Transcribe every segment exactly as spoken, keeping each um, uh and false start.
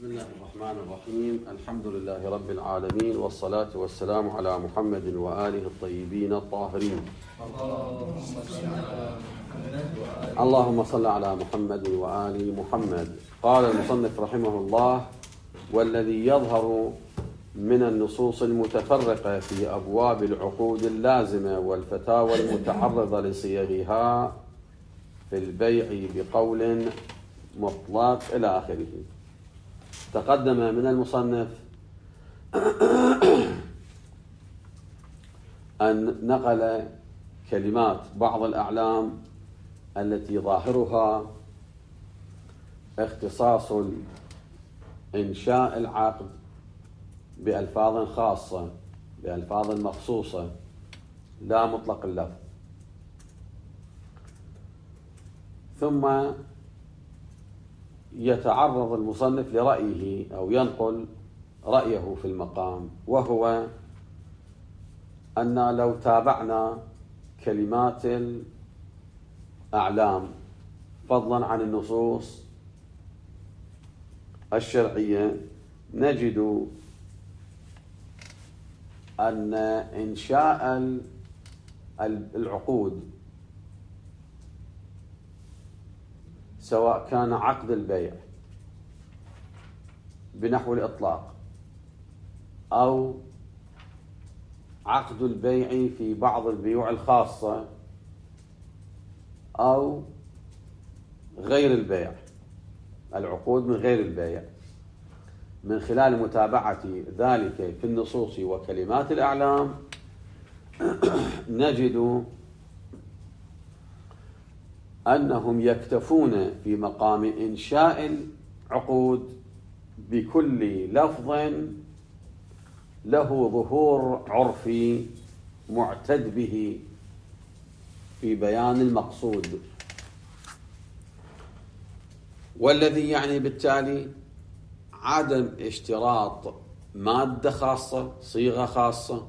بسم الله الرحمن الرحيم. الحمد لله رب العالمين، والصلاة والسلام على محمد وآله الطيبين الطاهرين. اللهم صل على محمد وآل محمد. قال المصنف رحمه الله: والذي يظهر من النصوص المتفرقة في أبواب العقود اللازمة والفتاوى المتعرضة لصيغها في البيع بقول مطلق إلى آخره. تقدم من المصنف أن نقل كلمات بعض الأعلام التي ظاهرها اختصاص إنشاء العقد بألفاظ خاصة بألفاظ مخصوصة لا مطلق اللفظ، ثم يتعرض المصنف لرأيه أو ينقل رأيه في المقام، وهو أن لو تابعنا كلمات الأعلام فضلا عن النصوص الشرعية نجد أن إنشاء العقود سواء كان عقد البيع بنحو الإطلاق أو عقد البيع في بعض البيوع الخاصة أو غير البيع، العقود من غير البيع، من خلال متابعة ذلك في النصوص وكلمات الأعلام نجد أنهم يكتفون في مقام إنشاء العقود بكل لفظ له ظهور عرفي معتد به في بيان المقصود، والذي يعني بالتالي عدم اشتراط مادة خاصة، صيغة خاصة،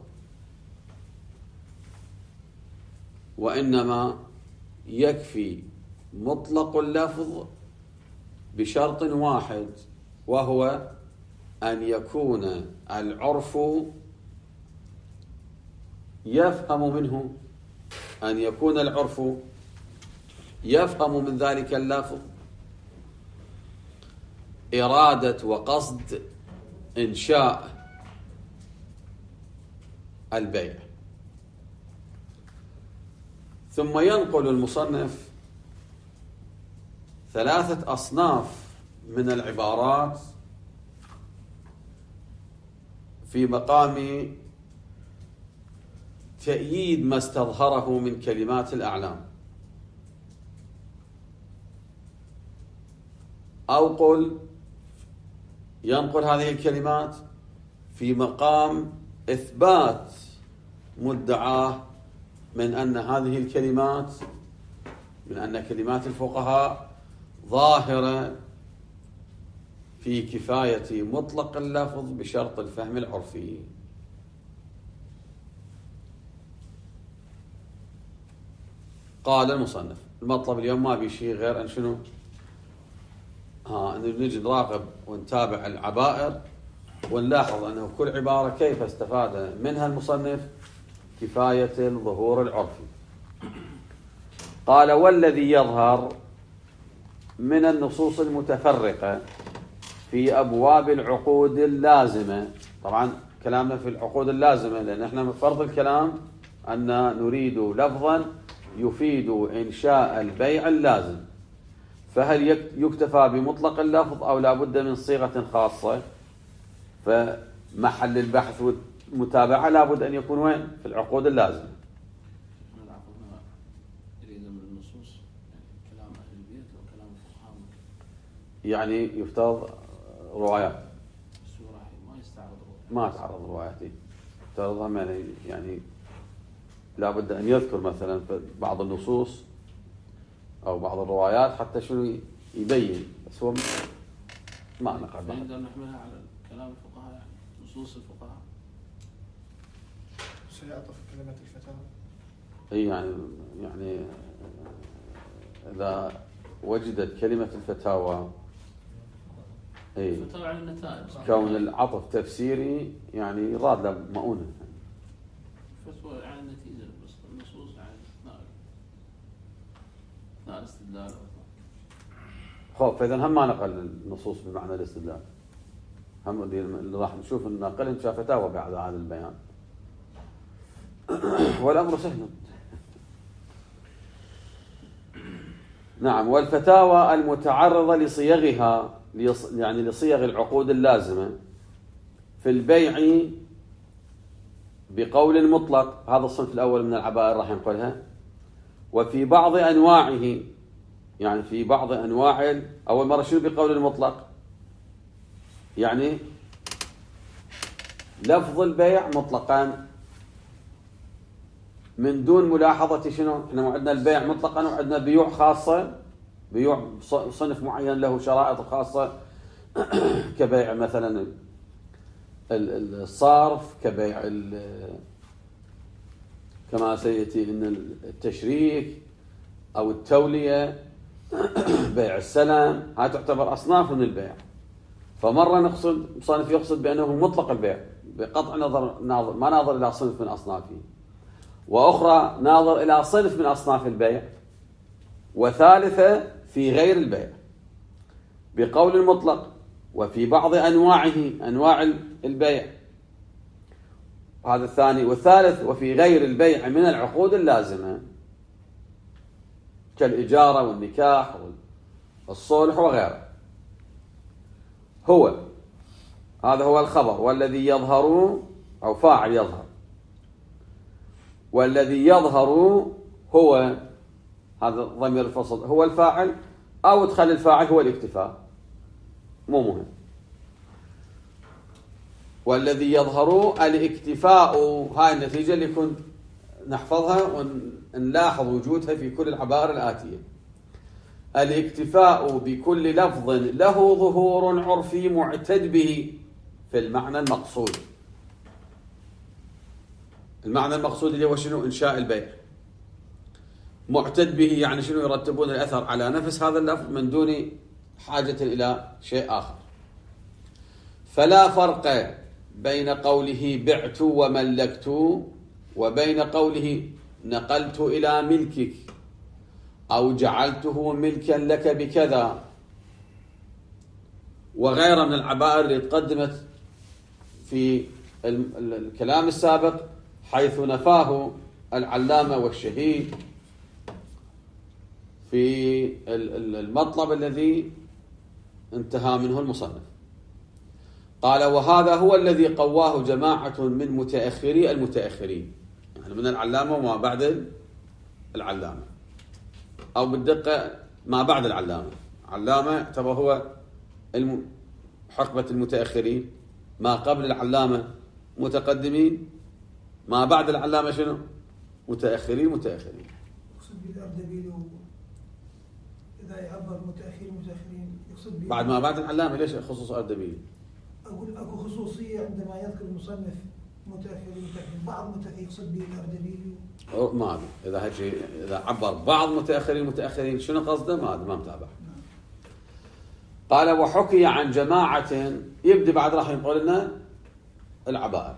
وإنما يكفي مطلق اللفظ بشرط واحد، وهو أن يكون العرف يفهم منه أن يكون العرف يفهم من ذلك اللفظ إرادة وقصد إنشاء البيع. ثم ينقل المصنف ثلاثة أصناف من العبارات في مقام تأييد ما استظهره من كلمات الأعلام، أو قل ينقل هذه الكلمات في مقام إثبات مدعاه من أن هذه الكلمات من أن كلمات الفقهاء ظاهرة في كفاية مطلق اللفظ بشرط الفهم العرفي. قال المصنف: المطلب اليوم ما بشيء غير أن شنو؟ ها أن نجي نراقب ونتابع العبائر ونلاحظ أنه كل عبارة كيف استفاد منها المصنف كفاية الظهور العرفي. قال: والذي يظهر من النصوص المتفرقة في أبواب العقود اللازمة. طبعا كلامنا في العقود اللازمة لأن احنا من فرض الكلام أن نريد لفظا يفيد إنشاء البيع اللازم، فهل يكتفى بمطلق اللفظ أو لا بد من صيغة خاصة؟ فمحل البحث والمتابعة لا بد أن يكون وين؟ في العقود اللازمة. يعني يفترض روايات ما تعرض رواياتي يفترضها يعني يعني لا بد أن يذكر مثلا في بعض النصوص أو بعض الروايات حتى شنو يبين، بس هو ما نقعد نقدر نحملها على كلام الفقهاء، يعني نصوص الفقهاء سيعطف كلمة الفتاوى. أي يعني يعني إذا وجدت كلمة الفتاوى اي فتوى على النتائج. كون العطف تفسيري يعني يراد له مؤونة. فتوى على النتيجة بس النصوص على اثناء اثناء الاستدلال. خوف فإذا هم ما نقل النصوص بمعنى الاستدلال، هم اللي راح نشوف الناقل شاف فتاوى بعد هذا البيان. والأمر سهل. نعم. والفتاوى المتعرضة لصيغها يعني لصيغ العقود اللازمة في البيع بقول مطلق، هذا الصنف الأول من العبائر راح نقولها، وفي بعض أنواعه يعني في بعض أنواع أول مرة شنو بقول المطلق؟ يعني لفظ البيع مطلقا من دون ملاحظة شنو؟ احنا عندنا البيع مطلقا وعندنا بيوع خاصة، بيوع صنف معين له شرائط خاصة كبيع مثلا الصرف، كبيع كما سيأتي ان التشريك او التولية، بيع السلام، هاي تعتبر أصناف من البيع. فمرة نقصد مصنف يقصد بأنه مطلق البيع بقطع نظر ناظر ما ناظر إلى صنف من أصنافه، وأخرى ناظر إلى صنف من أصناف البيع، وثالثة في غير البيع بقول المطلق وفي بعض أنواعه أنواع البيع، هذا الثاني. والثالث وفي غير البيع من العقود اللازمة كالإجارة والنكاح والصلح وغيره. هو هذا هو الخبر، والذي يظهر أو فاعل يظهر، والذي يظهر هو هذا ضمير الفصل هو الفاعل، أو ادخل الفاعل هو الاكتفاء مو مهم. والذي يظهر الاكتفاء، هاي النتيجة اللي كنت نحفظها ونلاحظ وجودها في كل العبائر الآتية. الاكتفاء بكل لفظ له ظهور عرفي معتد به في المعنى المقصود. المعنى المقصود اللي هو شنو؟ إنشاء البيع. معتد به يعني شنو؟ يرتبون الأثر على نفس هذا اللفظ من دون حاجة إلى شيء آخر. فلا فرق بين قوله بعت وملكت وبين قوله نقلت إلى ملكك أو جعلته ملكا لك بكذا وغيرها من العبائر اللي تقدمت في الكلام السابق، حيث نفاه العلامة والشهيد في المطلب الذي انتهى منه المصنف. قال وهذا هو الذي قواه جماعة من متأخري المتأخرين، يعني من العلامة وما بعد العلامة، أو بالدقة ما بعد العلامة. علامة يعتبر هو حقبة المتأخرين، ما قبل العلامة متقدمين، ما بعد العلامة شنو؟ متأخرين متأخرين. يقصد بالأردبيل إذا يعبر متأخرين متأخرين يقصد به بعد ما بعد العلامة. ليش خصوص أردبيل؟ أقول أكو خصوصية عندما يذكر المصنف متأخرين متأخرين، بعض متأخرين يقصد به الأردبيل. ما أدري إذا هالشيء إذا عبر بعض متأخرين متأخرين شنو قصده ما أدري، ما متابع. قال وحكي عن جماعة، يبدأ بعد راح يقول لنا العبائر.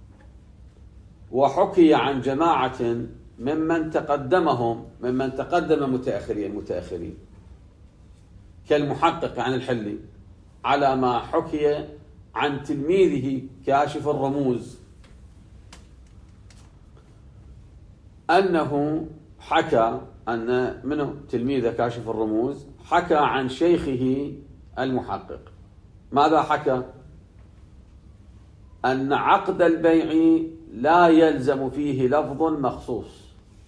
وحكي عن جماعة ممن تقدمهم ممن تقدم متأخرين المتأخرين كالمحقق عن الحلي على ما حكي عن تلميذه كاشف الرموز أنه حكى أن منه تلميذه كاشف الرموز حكى عن شيخه المحقق. ماذا حكى؟ أن عقد البيع لا يلزم فيه لفظ مخصوص.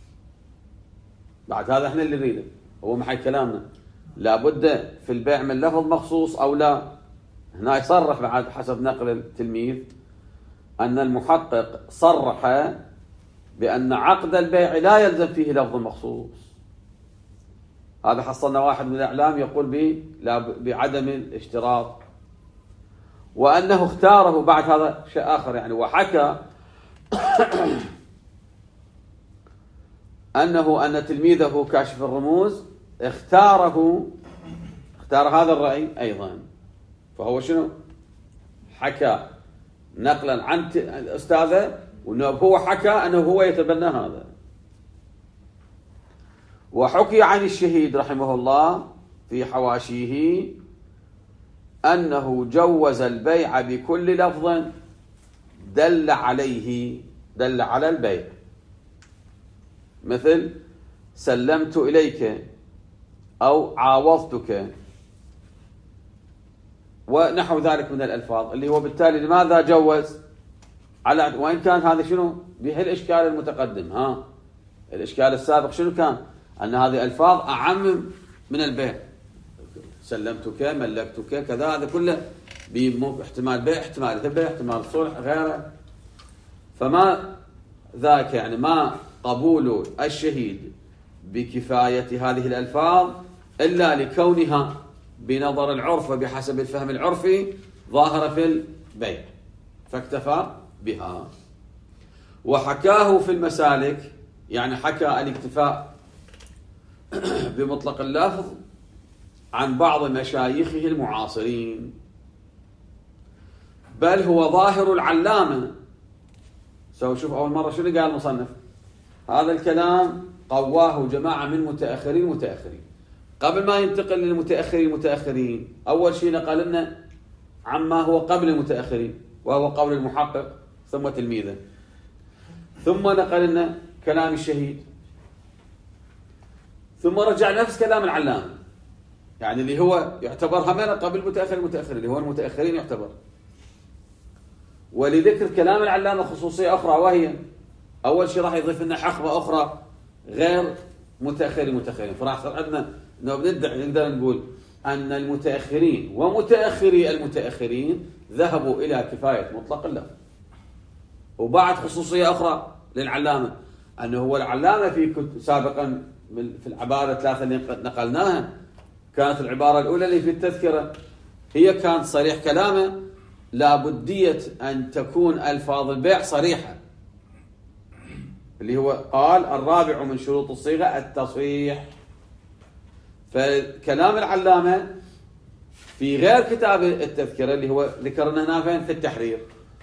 بعد هذا احنا اللي نريده، هو محل كلامنا لابد في البيع من لفظ مخصوص أو لا. هنا يصرح بعد حسب نقل التلميذ أن المحقق صرح بأن عقد البيع لا يلزم فيه لفظ مخصوص. هذا حصلنا واحد من الإعلام يقول بعدم الاشتراط، وأنه اختاره بعد هذا شيء آخر يعني. وحكى أنه أن تلميذه كاشف الرموز اختاره اختار هذا الرأي أيضا، فهو شنو؟ حكى نقلا عن أستاذه، وأنه هو حكى أنه هو يتبنى هذا. وحكي عن الشهيد رحمه الله في حواشيه أنه جوز البيع بكل لفظ دل عليه، دل على البيع، مثل سلمت إليك أو عاوضتك ونحو ذلك من الألفاظ، اللي هو بالتالي لماذا جوز؟ على وإن كان هذا شنو؟ به الإشكال المتقدم. ها الإشكال السابق شنو كان؟ أن هذه ألفاظ أعم من البيع، سلمتك، ملكتك، كذا، هذا كله باحتمال بيع، احتمال البيع، احتمال الصلح، غيره. فما ذاك يعني ما قبول الشهيد بكفاية هذه الألفاظ إلا لكونها بنظر العرف وبحسب الفهم العرفي ظاهرة في البيع، فاكتفى بها. وحكاه في المسالك، يعني حكى الاكتفاء بمطلق اللفظ عن بعض مشايخه المعاصرين، بل هو ظاهر العلامة. سو شوف أول مرة شنو قال المصنف؟ هذا الكلام قواه جماعة من متأخرين متأخرين. قبل ما ينتقل للمتأخرين المتأخرين أول شيء نقل لنا عما هو قبل المتأخرين، وهو قول المحقق ثم تلميذه، ثم نقل لنا كلام الشهيد، ثم رجع نفس كلام العلامة، يعني اللي هو يعتبر همنا قبل المتأخر المتأخرين، اللي هو المتأخرين يعتبر. ولذكر كلام العلامة خصوصية أخرى، وهي أول شيء راح يضيف لنا حقبة أخرى غير متأخرين المتأخرين. فراح صار عندنا إنه بندعي نقدر نقول أن المتأخرين ومتأخري المتأخرين ذهبوا إلى كفاية مطلق اللفظ. وبعد خصوصية أخرى للعلامة، أنه هو العلامة في سابقا في العبارة ثلاثة اللي نقلناها، كانت العبارة الأولى اللي في التذكرة هي كانت صريح كلامه لابدية أن تكون ألفاظ البيع صريحة، اللي هو قال الرابع من شروط الصيغة التصريح. فكلام العلامة في غير كتاب التذكرة اللي هو ذكرنا هنا فين في التحرير،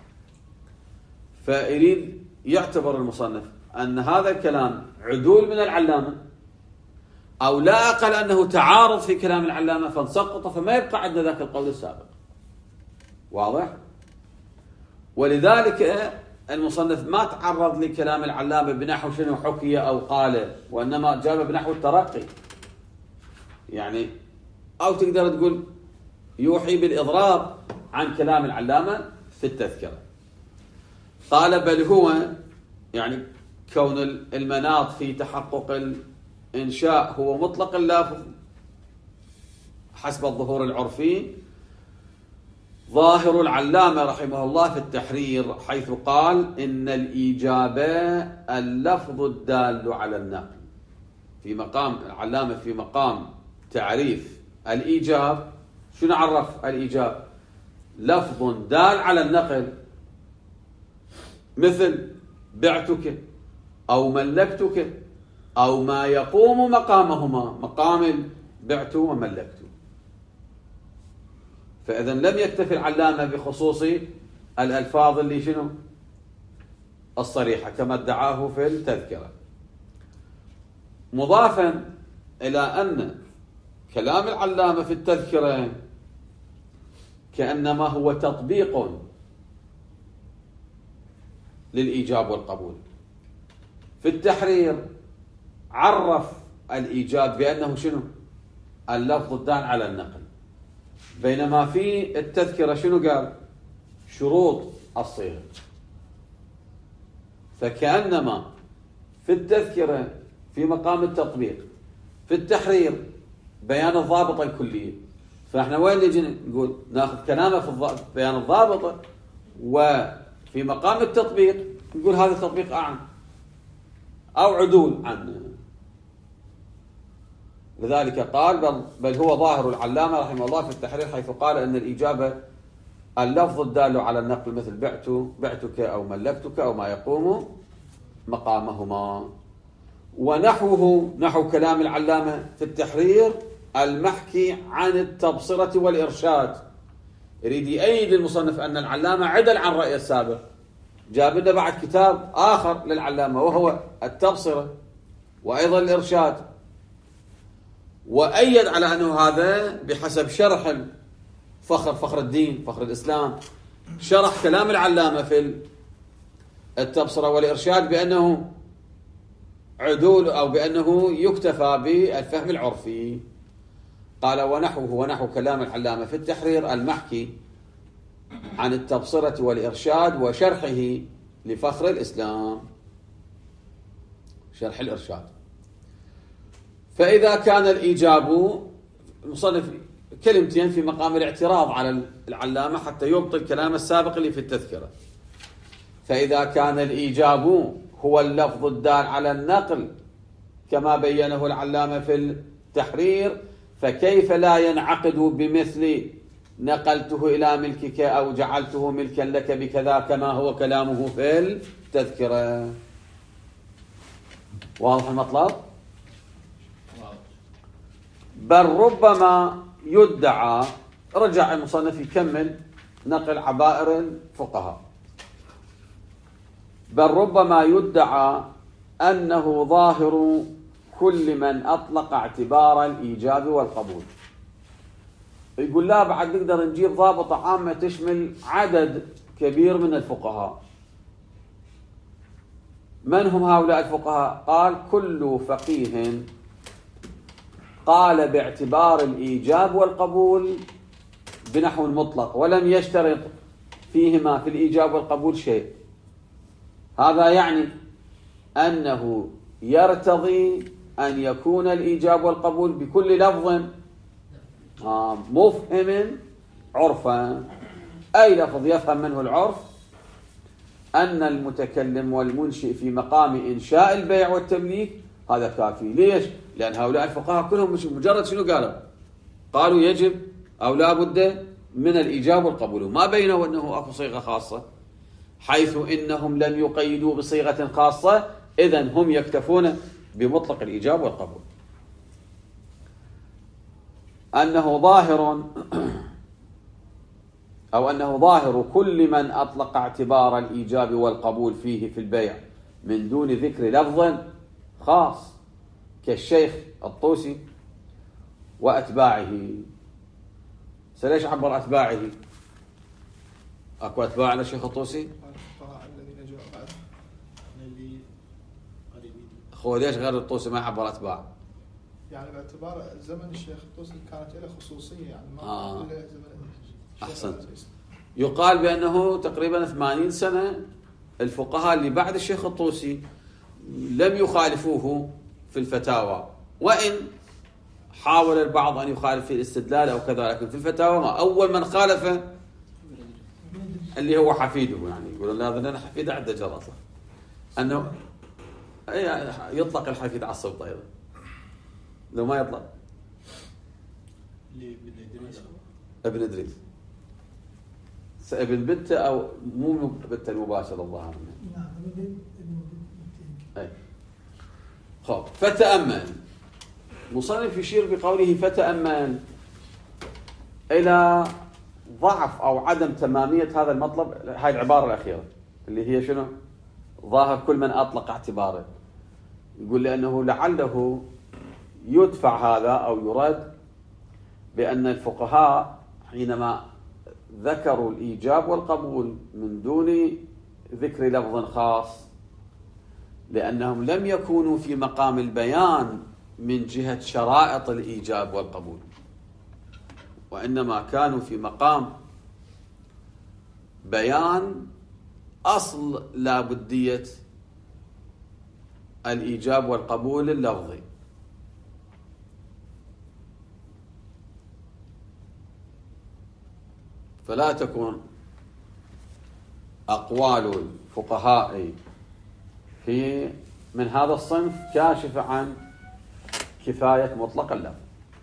فيريد يعتبر المصنف أن هذا الكلام عدول من العلامة، أو لا أقل أنه تعارض في كلام العلامة فانسقط، فما يبقى عندنا ذاك القول السابق. واضح؟ ولذلك المصنف ما تعرض لكلام العلامة بنحو شنو حكي أو قال، وإنما جاب بنحو الترقي، يعني أو تقدر تقول يوحي بالإضراب عن كلام العلامة في التذكرة. قال بل هو يعني كون المناط في تحقق الإنشاء هو مطلق اللفظ حسب الظهور العرفي. ظاهر العلامة رحمه الله في التحرير حيث قال إن الإيجاب اللفظ الدال على النقل. في مقام العلامة في مقام تعريف الإيجاب، شنو عرف الإيجاب؟ لفظ دال على النقل، مثل بعتك أو ملكتك أو ما يقوم مقامهما، مقام بعت وملكت. فإذا لم يكتفي العلامة بخصوص الألفاظ اللي شنو الصريحة كما ادعاه في التذكرة، مضافا إلى أن كلام العلامة في التذكرة كأنما هو تطبيق للإيجاب والقبول. في التحرير عرف الإيجاب بأنه شنو اللفظ الدال على النقل، بينما في التذكرة شنو قال؟ شروط الصيغة. فكأنما في التذكرة في مقام التطبيق، في التحرير بيان الضابطة الكلية. فاحنا وين نجي نقول ناخذ كلامه في بيان الضابطة، وفي مقام التطبيق نقول هذا التطبيق أعم أو عدول عنه. لذلك قال بل, بل هو ظاهر العلامة رحمه الله في التحرير حيث قال أن الإجابة اللفظ الدال على النقل، مثل بعت بعتك أو ملكتك أو ما يقوم مقامهما. ونحوه نحو كلام العلامة في التحرير المحكي عن التبصرة والإرشاد، يريد يأيد المصنف أن العلامة عدل عن رأيه السابق، جاب لنا بعد كتاب آخر للعلامة وهو التبصرة وأيضا الإرشاد، وأيد على أنه هذا بحسب شرح فخر فخر الدين فخر الإسلام، شرح كلام العلامة في التبصرة والإرشاد بأنه عدول أو بأنه يكتفى بالفهم العرفي. قال ونحوه ونحو كلام العلامة في التحرير المحكي عن التبصرة والإرشاد وشرحه لفخر الإسلام، شرح الإرشاد. فإذا كان الإيجاب، المصنف كلمتين في مقام الاعتراض على العلامة حتى يبطل كلام السابق اللي في التذكرة. فإذا كان الإيجاب هو اللفظ الدال على النقل كما بينه العلامة في التحرير، فكيف لا ينعقد بمثل نقلته إلى ملكك أو جعلته ملكا لك بكذا كما هو كلامه في التذكرة. واضح المطلب؟ بل ربما يدعى، رجع المصنف يكمل نقل عبائر الفقهاء، بل ربما يدعى أنه ظاهر كل من أطلق اعتبار الإيجاب والقبول. يقول لا، بعد نقدر نجيب ضابطة عامة تشمل عدد كبير من الفقهاء. من هم هؤلاء الفقهاء؟ قال كل فقيه قال باعتبار الإيجاب والقبول بنحو المطلق ولم يشترط فيهما في الإيجاب والقبول شيء. هذا يعني أنه يرتضي أن يكون الإيجاب والقبول بكل لفظ مفهم عرفا، أي لفظ يفهم منه العرف، أن المتكلم والمنشئ في مقام إنشاء البيع والتمليك هذا كافي. ليش؟ لأن هؤلاء الفقهاء كلهم مش مجرد شنو قالوا؟ قالوا يجب أو لا بد من الإيجاب والقبول، ما بينوا أنه أكو صيغة خاصة، حيث إنهم لم يقيدوا بصيغة خاصة، إذن هم يكتفون بمطلق الإيجاب والقبول. أنه ظاهر أو أنه ظاهر كل من أطلق اعتبار الإيجاب والقبول فيه في البيع من دون ذكر لفظ خاص كالشيخ الطوسي وأتباعه. سليش عبر أتباعه؟ أكو أتباع للشيخ الطوسي؟ أخوه ليش غير الطوسي ما يعبر أتباع؟ يعني باعتبار زمن الشيخ الطوسي كانت له خصوصية، يعني ما آه. له زمن. أحسنت. يقال بأنه تقريبا ثمانين سنة الفقهاء اللي بعد الشيخ الطوسي لم يخالفوه في الفتاوى، وإن حاول البعض أن يخالف في الاستدلال أو كذا، لكن في الفتاوى ما. أول من خالفه اللي هو حفيده، يعني يقول هذا لنا حفيد عدة جراسة، أنه يطلق الحفيد على الصوت أيضا لو ما يطلق ابن إدريس ابن بتة أو مو بتة المباشر الظاهر. نعم ابن أي. خب فتأمل، مصنف يشير بقوله فتأمل إلى ضعف أو عدم تمامية هذا المطلب. هاي العبارة الأخيرة اللي هي شنو؟ ظاهر كل من أطلق اعتباره. يقول لأنه لعله يدفع هذا أو يرد بأن الفقهاء حينما ذكروا الإيجاب والقبول من دون ذكر لفظ خاص، لأنهم لم يكونوا في مقام البيان من جهة شرائط الإيجاب والقبول، وإنما كانوا في مقام بيان أصل لابدية الإيجاب والقبول اللفظي. فلا تكون أقوال الفقهاء في من هذا الصنف كاشفة عن كفاية مطلق اللفظ.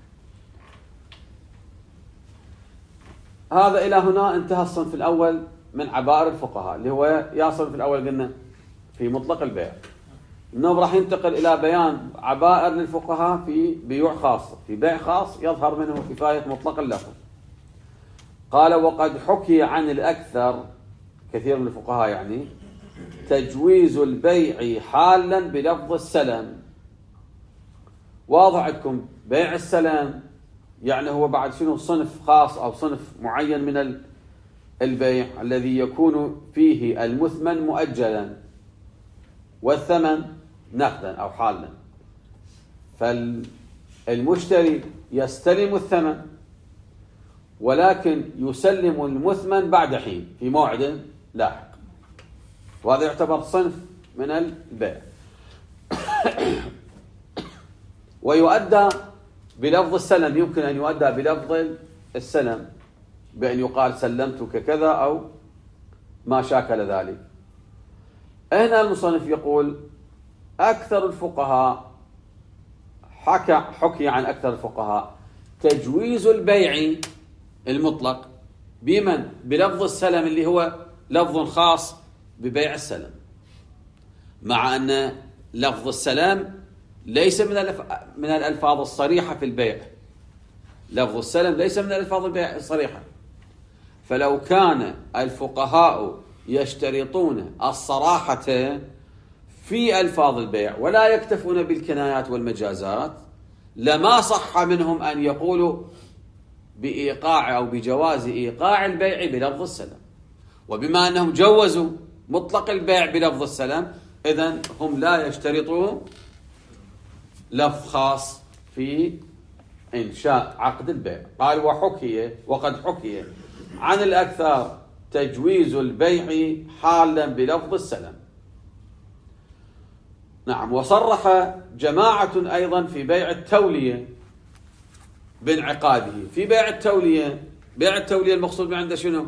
هذا إلى هنا انتهى الصنف الأول من عبائر الفقهاء، اللي هو يا صنف الأول قلنا في مطلق البيع. إنه راح ينتقل إلى بيان عبائر للفقهاء في بيوع خاصة، في بيع خاص يظهر منه كفاية مطلق اللفظ. قال وقد حكي عن الأكثر، كثير من الفقهاء يعني، تجويز البيع حالا بلفظ السلم. واضح عندكم بيع السلم يعني هو بعد شنو صنف خاص أو صنف معين من البيع الذي يكون فيه المثمن مؤجلا والثمن نقدا أو حالا. فالمشتري يستلم الثمن ولكن يسلم المثمن بعد حين في موعد لاحق، وهذا يعتبر صنف من البيع. ويؤدى بلفظ السلم، يمكن أن يؤدى بلفظ السلم بأن يقال سلمتك كذا أو ما شاكل ذلك. هنا المصنف يقول أكثر الفقهاء حكى حكي عن أكثر الفقهاء تجويز البيع المطلق بمن بلفظ السلم اللي هو لفظ خاص ببيع السلم، مع أن لفظ السلام ليس من من الألفاظ الصريحة في البيع. لفظ السلم ليس من الألفاظ البيع الصريحة. فلو كان الفقهاء يشترطون الصراحة في ألفاظ البيع ولا يكتفون بالكنايات والمجازات لما صح منهم أن يقولوا بإيقاع أو بجواز إيقاع البيع بلفظ السلم. وبما أنهم جوزوا مطلق البيع بلفظ السلم إذن هم لا يشترطون لفظ خاص في إنشاء عقد البيع. قال وحكي وقد حكي عن الأكثر تجويز البيع حالا بلفظ السلم. نعم. وصرح جماعة أيضا في بيع التولية بانعقاده. في بيع التولية، بيع التولية المقصود من عنده شنو؟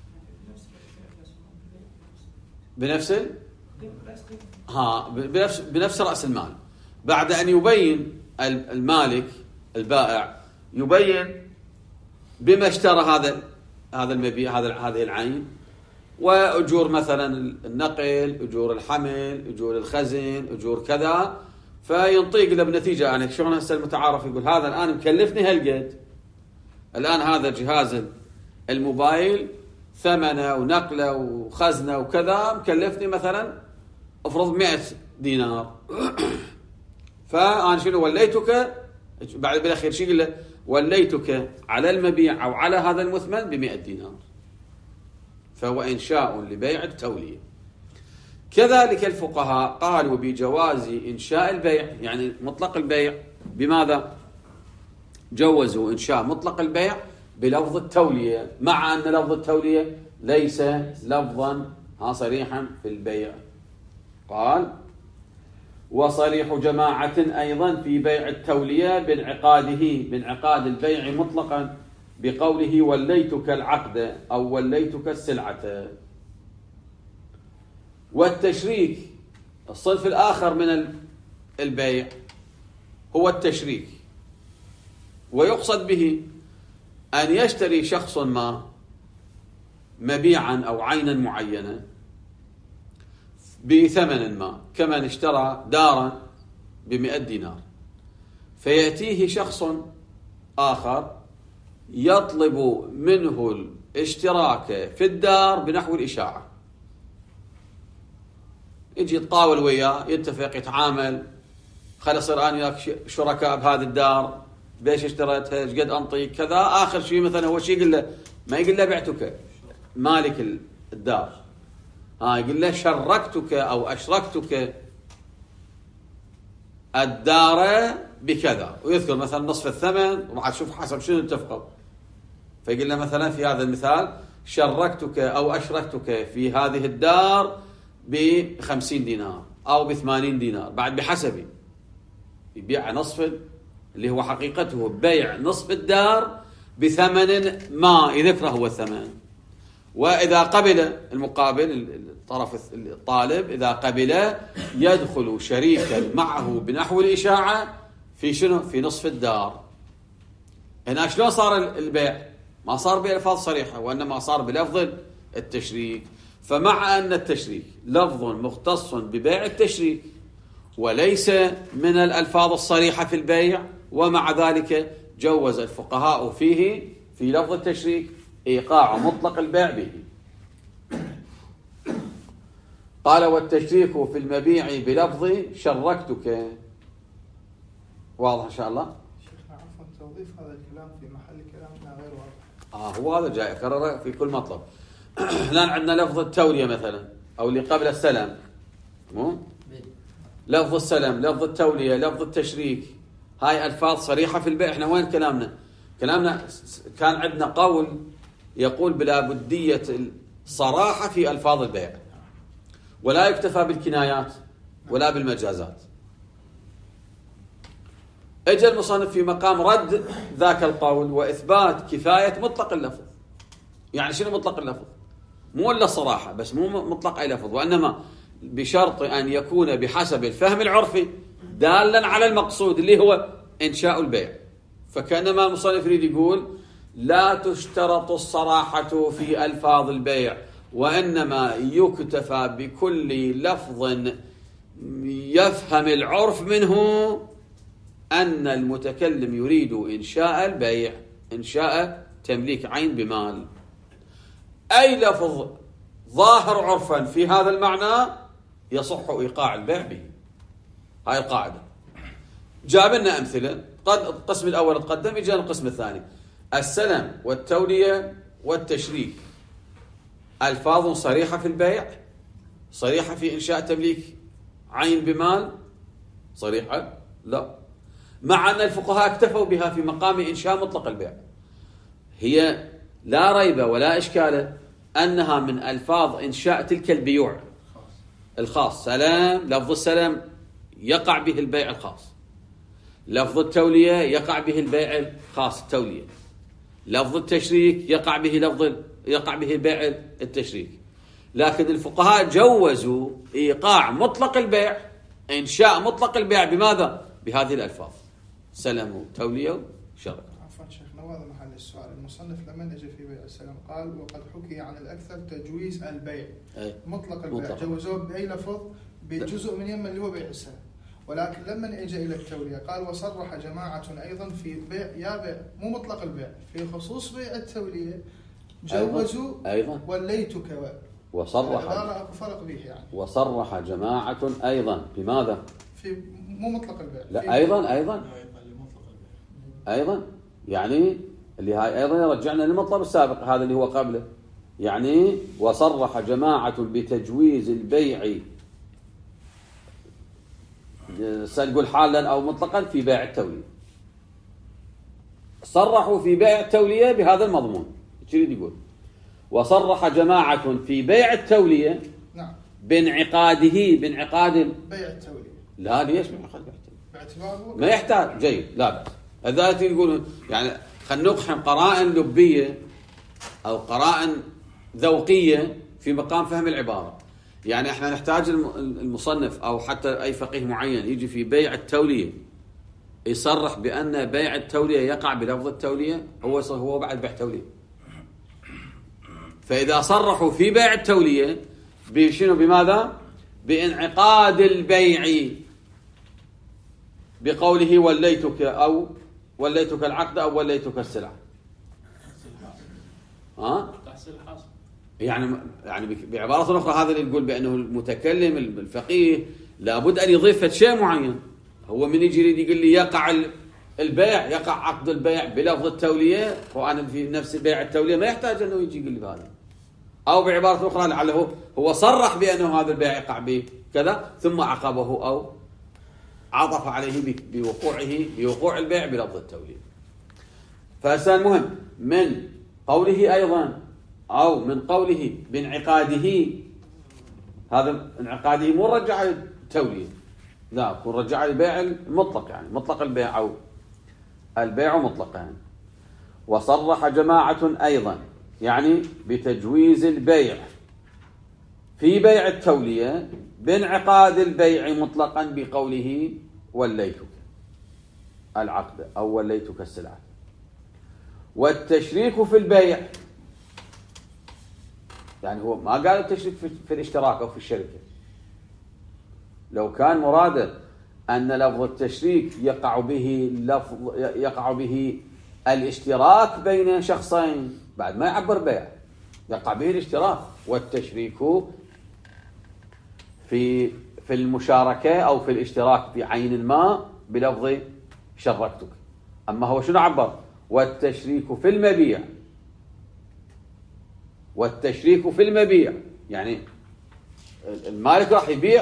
بنفس ال... ها بنفس بنفس رأس المال. بعد أن يبين المالك البائع يبين بما اشترى هذا هذا المبيع هذا هذه العين، وأجور مثلا النقل، أجور الحمل، أجور الخزن، أجور كذا، فينطيق له بنتيجة. يعني شلون هسه المتعارف يقول هذا الآن مكلفني هالقد، الآن هذا جهاز الموبايل ثمنه ونقله وخزنه وكذا مكلفني مثلا افرض مئة دينار. فأنا شنو وليتك بعد بالأخير شو يقول له؟ وليتك على المبيع أو على هذا المثمن بمئة دينار. فهو إنشاء لبيع التولية. كذلك الفقهاء قالوا بجواز إنشاء البيع، يعني مطلق البيع بماذا؟ جوزوا إنشاء مطلق البيع بلفظ التولية، مع أن لفظ التولية ليس لفظا صريحا في البيع. قال وصريح جماعة أيضا في بيع التولية بانعقاده بانعقاد البيع مطلقا بقوله وليتك العقد أو وليتك السلعة. والتشريك الصنف الآخر من البيع هو التشريك، ويقصد به أن يشتري شخص ما مبيعا أو عينا معينة بثمن ما، كمن اشترى دارا بمئة دينار، فيأتيه شخص آخر يطلب منه الاشتراك في الدار بنحو الإشاعة. يجي يتطاول وياه، يتفق، يتعامل، خلي يصير أنا وياك شركاء بهذه الدار، بيش اشتريتها، ايش قد انطيك كذا. آخر شيء مثلا هو شيء يقول له، ما يقول له بعتك مالك الدار، ها يقول له شركتك أو أشركتك الدار بكذا، ويذكر مثلا نصف الثمن، وراح تشوف حسب شنو اتفقوا. فيقول له مثلا في هذا المثال شركتك أو أشركتك في هذه الدار بخمسين دينار أو بثمانين دينار، بعد بحسب يبيع نصف اللي هو حقيقته بيع نصف الدار بثمن ما يذكره هو الثمن. وإذا قبل المقابل الطرف الطالب إذا قبل يدخل شريكا معه بنحو الإشاعة في شنو؟ في نصف الدار. هنا شلون صار البيع؟ ما صار بألفاظ صريحة، وإنما صار بلفظ التشريك. فمع أن التشريك لفظ مختص ببيع التشريك وليس من الألفاظ الصريحة في البيع، ومع ذلك جوز الفقهاء فيه في لفظ التشريك إيقاع مطلق البيع به. قال والتشريك في المبيع بلفظ شركتك. واضح إن شاء الله؟ شيخنا عفوا توظيف هذا الكلام في محل كلامنا غير واضح. آه هو هذا جاي أكرره في كل مطلب. الآن عندنا لفظ التولية مثلا أو اللي قبل السلام، مو؟ لفظ السلام، لفظ التولية، لفظ التشريك، هاي ألفاظ صريحة في البيع. إحنا وين كلامنا؟ كلامنا كان عندنا قول يقول بلا بدية الصراحة في ألفاظ البيع، ولا يكتفى بالكنايات ولا بالمجازات. اجى المصنف في مقام رد ذاك القول وإثبات كفاية مطلق اللفظ. يعني شنو مطلق اللفظ؟ مو إلا صراحة بس، مو مطلق أي لفظ، وإنما بشرط أن يكون بحسب الفهم العرفي دالا على المقصود اللي هو إنشاء البيع. فكأنما المصنف يريد يقول لا تشترط الصراحة في ألفاظ البيع، وإنما يكتفى بكل لفظ يفهم العرف منه أن المتكلم يريد إنشاء البيع، إنشاء تمليك عين بمال. أي لفظ ظاهر عرفا في هذا المعنى يصح إيقاع البيع به. هاي القاعدة. جاب لنا أمثلة. قد القسم الأول تقدم، يجي القسم الثاني. السلم والتولية والتشريك ألفاظ صريحة في البيع، صريحة في إنشاء تمليك عين بمال، صريحة؟ لا. مع أن الفقهاء اكتفوا بها في مقام إنشاء مطلق البيع. هي لا ريب ولا إشكال أنها من ألفاظ إنشاء تلك البيوع الخاص. سلام، لفظ السلام يقع به البيع الخاص. لفظ التولية يقع به البيع الخاص التولية. لفظ التشريك يقع به لفظ يقع به بيع التشريك. لكن الفقهاء جوزوا إيقاع مطلق البيع، إنشاء مطلق البيع بماذا؟ بهذه الألفاظ: سلم وتولية وشرك. عفوا شيخنا وهذا محل السؤال. المصنف لما اجى في بيع السلام قال وقد حكي عن الأكثر تجويز البيع أي. مطلق البيع مطلق. جوزوه بأي لفظ؟ بجزء من يم اللي هو بيع السلام. ولكن لما اجى إلى التولية قال وصرح جماعة أيضا في بيع يا بيع مو مطلق البيع في خصوص بيع التولية جوزوا أيضا وليتك وصرح فرق به يعني. وصرح جماعة أيضا بماذا؟ في مو مطلق البيع. لا أيضا أيضا أيضا يعني اللي هاي أيضا يرجعنا للمطلب السابق هذا اللي هو قبله. يعني وصرح جماعة بتجويز البيع سنقول حالا أو مطلقا في بيع التولية. صرحوا في بيع التولية بهذا المضمون. ايش يريد يقول؟ وصرح جماعة في بيع التولية نعم بانعقاده بانعقاد بيع التولية. لا ليش بانعقاد بيع التولية؟ باعتباره ما يحتاج. جيد لا بأس. الذات يقولون يعني خلينا نقحم قرائن لبية أو قرائن ذوقية في مقام فهم العبارة. يعني احنا نحتاج المصنف أو حتى أي فقيه معين يجي في بيع التولية يصرح بأن بيع التولية يقع بلفظ التولية، هو هو بعد بيع التولية. فإذا صرحوا في بيع التولية بشنو بماذا؟ بانعقاد البيع بقوله وليتك أو وليتك العقد أو وليتك السلعة. ها؟ تحصيل حاصل. يعني يعني بعبارة أخرى هذا اللي يقول بأنه المتكلم الفقيه لابد أن يضيف شيء معين. هو من يجي يريد يقول لي يقع البيع يقع عقد البيع بلفظ التولية وأنا في نفس بيع التولية ما يحتاج أنه يجي يقول لي بهذا. أو بعبارة أخرى لعله هو صرح بأنه هذا البيع يقع به كذا ثم عقبه أو عطف عليه بوقوعه بوقوع البيع بلفظ التولية. فهذا المهم من قوله أيضا أو من قوله بانعقاده، هذا انعقاده مو رجع التولية، لا يكون رجع البيع المطلق يعني مطلق البيع أو البيع مطلقا. يعني. وصرح جماعة أيضا يعني بتجويز البيع في بيع التولية بانعقاد البيع مطلقا بقوله وليتك العقد أو وليتك السلعة. والتشريك في البيع يعني هو ما قال التشريك في الاشتراك أو في الشركة. لو كان مراده أن لفظ التشريك يقع به لفظ يقع به الاشتراك بين شخصين بعد ما يعبر بيع، يقع به الاشتراك. والتشريك في في المشاركة أو في الاشتراك في عين ما بلفظ شركتك. أما هو شنو عبر؟ والتشريك في المبيع، والتشريك في المبيع يعني المالك راح يبيع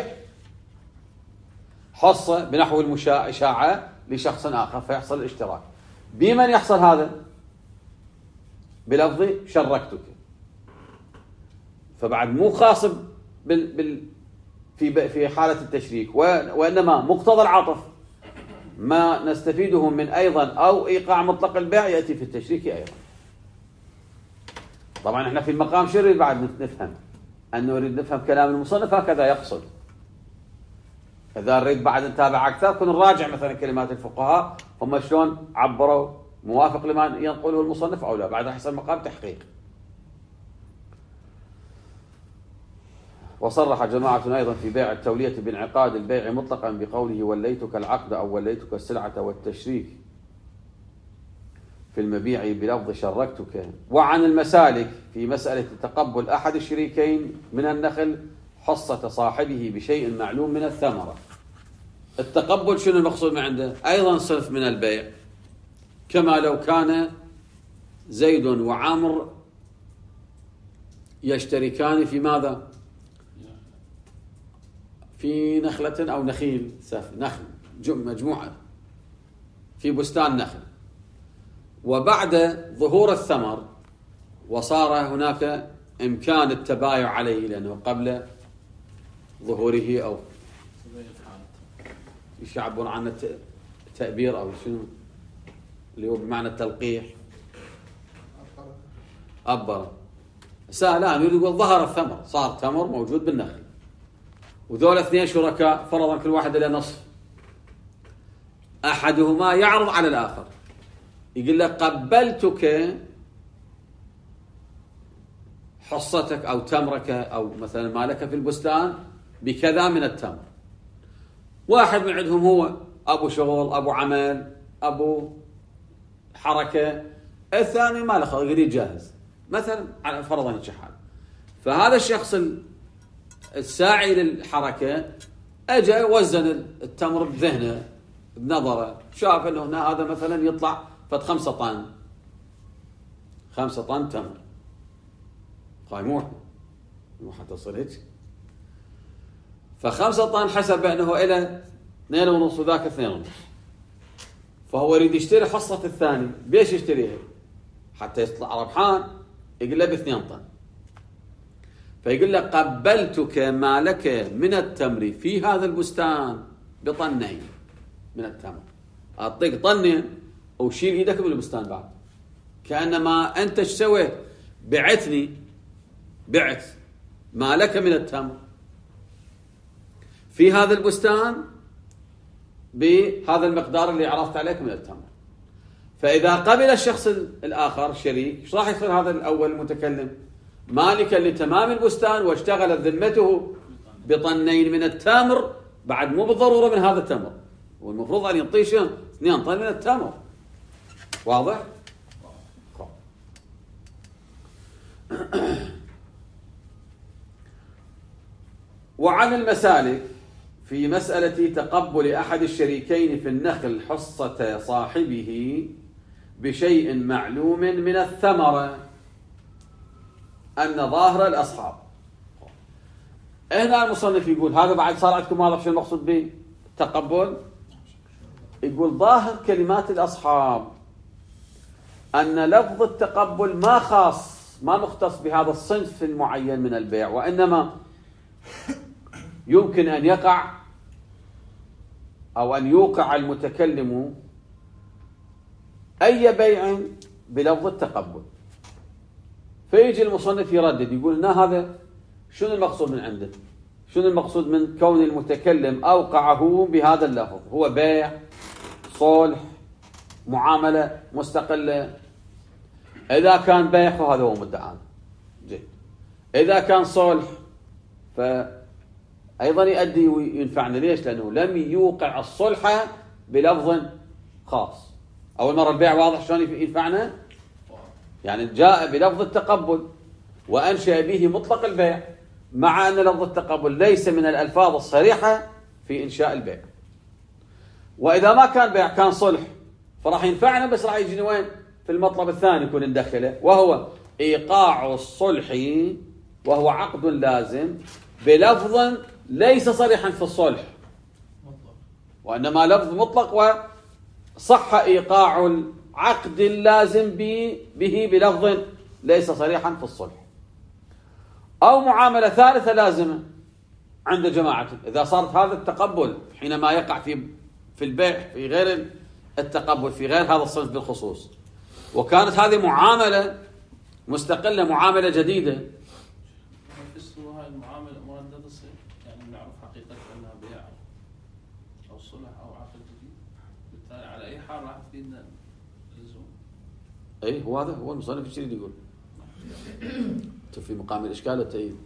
حصة بنحو المشاعة لشخص آخر فيحصل الاشتراك. بمن يحصل هذا؟ بلفظ شركتك. فبعد مو خاص بال بال في في حالة التشريك، وإنما مقتضى العطف ما نستفيده من أيضا أو إيقاع مطلق البيع يأتي في التشريك أيضا. طبعا احنا في المقام شو نريد بعد نفهم؟ أنه نريد نفهم كلام المصنف هكذا يقصد. إذا نريد بعد نتابع أكثر كن نراجع مثلا كلمات الفقهاء هم شلون عبروا، موافق لما ينقله المصنف أو لا، بعد راح يصير مقام تحقيق. وصرح جماعة أيضا في بيع التولية بانعقاد البيع مطلقا بقوله وليتك العقد أو وليتك السلعة، والتشريك في المبيع بلفظ شركتك. وعن المسالك في مسألة تقبل أحد الشريكين من النخل حصة صاحبه بشيء معلوم من الثمرة. التقبل شنو المقصود من عنده؟ أيضا صنف من البيع، كما لو كان زيد وعمر يشتركان في ماذا؟ في نخلة أو نخيل، نخل مجموعة في بستان نخل، وبعد ظهور الثمر وصار هناك إمكان التبايع عليه لأنه قبل ظهوره أو يشعبون عن التأبير أو شنو اللي هو بمعنى التلقيح أبر سهلا يقول ظهر الثمر، صار تمر موجود بالنخل، وذول اثنين شركاء فرضا كل واحد له نصف، أحدهما يعرض على الآخر يقول له قبلتك حصتك أو تمرك أو مثلا مالك في البستان بكذا من التمر. واحد من عندهم هو أبو شغل، أبو عمل، أبو حركة، الثاني ما له خلق يريد جاهز مثلا على فرضا هيك حال. فهذا الشخص الساعي للحركة أجا وزن التمر بذهنه بنظره، شاف انه هنا هذا مثلا يطلع فد خمسة طن خمسة طن تمر، قال مو مو حتصل هيك، فخمسة طن حسب انه الى اثنين ونص وذاك اثنين ونص، فهو يريد يشتري حصة الثاني. بيش يشتريها حتى يطلع ربحان؟ يقول له باثنين طن، فيقول له قبلتك ما لك من التمر في هذا البستان بطنين من التمر، أعطيك طنين وشيل ايدك بالبستان بعد، كأنما أنت ايش سويت؟ بعتني، بعت ما لك من التمر في هذا البستان بهذا المقدار اللي عرفت عليك من التمر. فإذا قبل الشخص الآخر الشريك ايش راح يصير؟ هذا الأول المتكلم مالكا لتمام البستان واشتغلت ذمته بطنين من التمر، بعد مو بالضرورة من هذا التمر، والمفروض أن يعطيه شنو؟ اثنين طن من التمر. واضح؟ وعن المسالك في مسألة تقبل أحد الشريكين في النخل حصة صاحبه بشيء معلوم من الثمرة أن ظاهر الأصحاب. هنا المصنف يقول هذا بعد صار عندكم واضح شو المقصود به التقبل؟ يقول ظاهر كلمات الأصحاب أن لفظ التقبل ما خاص ما مختص بهذا الصنف المعين من البيع، وإنما يمكن أن يقع أو أن يوقع المتكلم أي بيع بلفظ التقبل. فيجي المصنف يردد يقول لنا هذا شنو المقصود من عنده؟ شنو المقصود من كون المتكلم أوقعه بهذا اللفظ؟ هو بيع، صلح، معاملة مستقلة. إذا كان بيع فهذا هو مدعاه جيد، إذا كان صلح فأيضا يؤدي وينفعنا. ليش؟ لأنه لم يوقع يعني جاء بلفظ التقبل وأنشأ به مطلق البيع، مع أن لفظ التقبل ليس من الألفاظ الصريحة في إنشاء البيع. وإذا ما كان بيع كان صلح، فراح ينفعنا، بس راح يجينا وين؟ في المطلب الثاني يكون ندخله، وهو إيقاع الصلح، وهو عقد لازم بلفظ ليس صريحا في الصلح، وإنما لفظ مطلق، وصح إيقاع العقد اللازم به بلفظ ليس صريحا في الصلح. أو معاملة ثالثة لازمة عند جماعة، إذا صارت هذا التقبل حينما يقع في في البيع في غير التقبل في غير هذا الصنف بالخصوص، وكانت هذه معاملة مستقلة، معاملة جديدة. في الصورة هاي المعاملة مرددة تصير، يعني نعرف حقيقة أنها بيع أو صلح أو عقد جديد، بالتالي على أي حال راح تفيدنا اللزوم. أي هو هذا هو المصنف ايش يريد يقول؟ في مقام الإشكال والتأييد.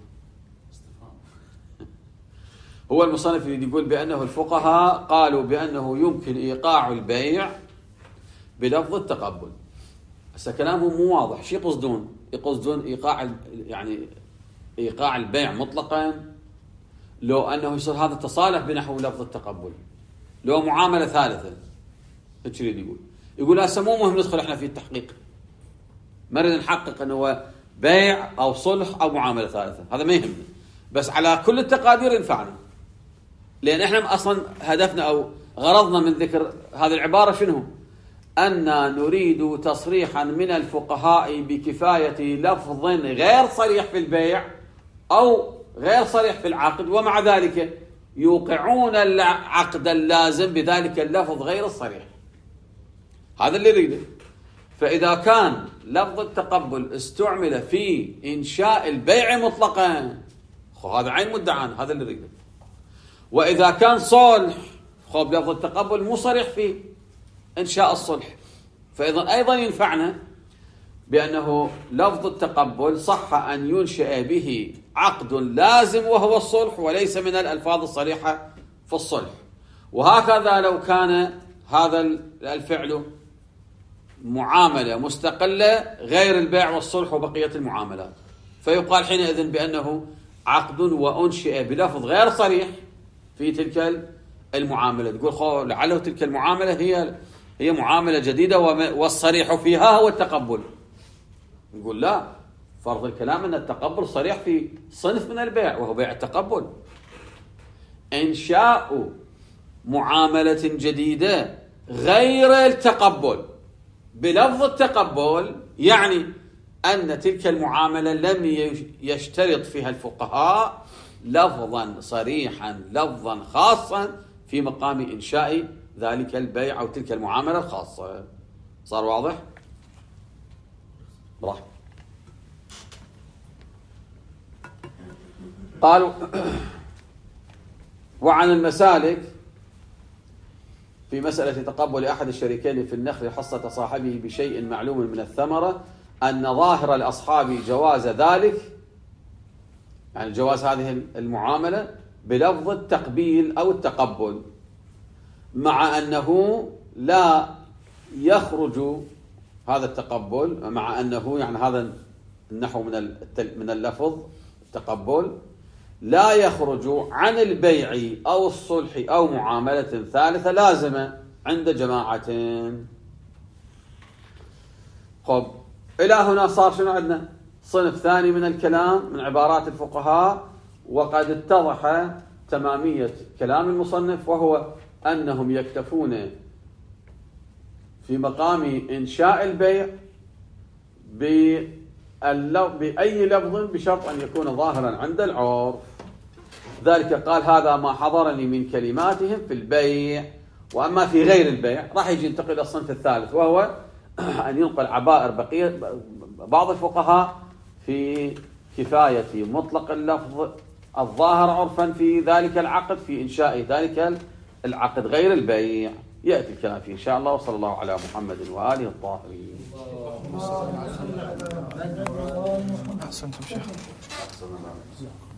هو المصنف يقول بأنه الفقهاء قالوا بأنه يمكن إيقاع البيع بلفظ التقبل. هسه كلامهم مو واضح، شو يقصدون؟ يقصدون إيقاع يعني إيقاع البيع مطلقا، لو أنه يصير هذا تصالح بنحو لفظ التقبل، لو معاملة ثالثة. ايش يريد يقول؟ يقول هسه مو مهم ندخل احنا في التحقيق، ما نريد نحقق انه هو بيع او صلح او معاملة ثالثة، هذا ما يهمنا، بس على كل التقادير ينفعنا، لأن احنا أصلا هدفنا أو غرضنا من ذكر هذه العبارة شنو؟ أن نريد تصريحا من الفقهاء بكفاية لفظ غير صريح في البيع أو غير صريح في العقد، ومع ذلك يوقعون العقد اللازم بذلك اللفظ غير الصريح. هذا اللي يريده. فإذا كان لفظ التقبل استعمل في إنشاء البيع مطلقا، هذا عين مدعان، هذا اللي يريده. وإذا كان صلح، خب لفظ التقبل مو صريح في إنشاء الصلح، فإذا أيضا ينفعنا بأنه لفظ التقبل صح أن ينشأ به عقد لازم وهو الصلح، وليس من الألفاظ الصريحة في الصلح. وهكذا لو كان هذا الفعل معاملة مستقلة غير البيع والصلح وبقية المعاملات، فيقال حينئذ بأنه عقد وأنشئ بلفظ غير صريح في تلك المعاملة. تقول خو لعله تلك المعاملة هي هي معاملة جديدة والصريح فيها هو التقبل. نقول لا، فرض الكلام أن التقبل صريح في صنف من البيع وهو بيع التقبل. إنشاء معاملة جديدة غير التقبل بلفظ التقبل يعني أن تلك المعاملة لم يشترط فيها الفقهاء لفظا صريحا لفظا خاصا في مقام إنشاء ذلك البيع أو تلك المعاملة الخاصة. صار واضح؟ براحة. قالوا وعن المسالك في مسألة تقبل أحد الشريكين في النخل حصة صاحبه بشيء معلوم من الثمرة أن ظاهر الأصحاب جواز ذلك، يعني جواز هذه المعاملة بلفظ التقبيل أو التقبل، مع أنه لا يخرج هذا التقبل، مع أنه يعني هذا النحو من من اللفظ التقبل لا يخرج عن البيع أو الصلح أو معاملة ثالثة لازمة عند جماعة. خب إلى هنا صار شنو عندنا؟ صنف ثاني من الكلام من عبارات الفقهاء، وقد اتضح تمامية كلام المصنف، وهو أنهم يكتفون في مقام إنشاء البيع بأي لفظ بشرط أن يكون ظاهرا عند العرف. ذلك قال هذا ما حضرني من كلماتهم في البيع، وأما في غير البيع راح يجي ينتقل إلى الصنف الثالث، وهو أن ينقل عبائر بقية بعض الفقهاء في كفاية مطلق اللفظ الظاهر عرفا في ذلك العقد في إنشاء ذلك العقد غير البيع. يأتي الكلام فيه إن شاء الله. وصلى الله على محمد وآله الطاهرين. أحسنتم شيخ.